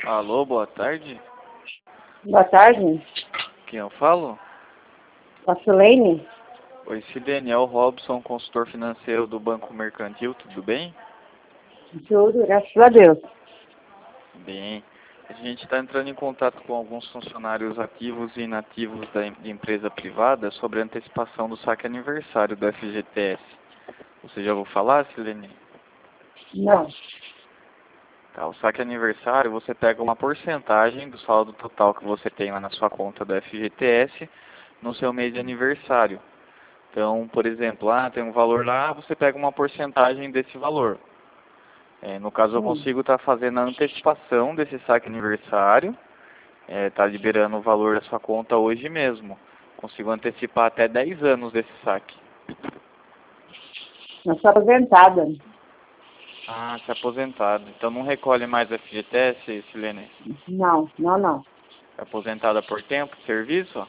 Alô, boa tarde. Boa tarde, Quem eu falo? a Silene. Oi, Silene, é o Robson, consultor financeiro do Banco Mercantil, tudo bem? Tudo, graças a Deus. Bem. A gente está entrando em contato com alguns funcionários ativos e inativos de empresa privada sobre a antecipação do saque aniversário do FGTS. Você já ouviu falar, Silene? Não. Tá, o saque aniversário, você pega uma porcentagem do saldo total que você tem lá na sua conta do FGTS no seu mês de aniversário. Então, por exemplo, tem um valor lá, você pega uma porcentagem desse valor. No caso, eu consigo estar fazendo a antecipação desse saque aniversário, tá liberando o valor da sua conta hoje mesmo. Consigo antecipar até 10 anos desse saque. Eu sou aposentada. Ah, se aposentado. Então não recolhe mais FGTS, Silene? Não. É aposentada por tempo de serviço?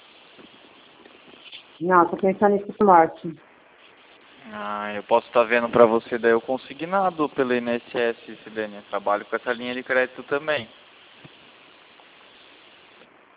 Não, tô pensando em morte. Eu posso estar vendo para você daí o consignado pelo INSS, Silene. Eu trabalho com essa linha de crédito também.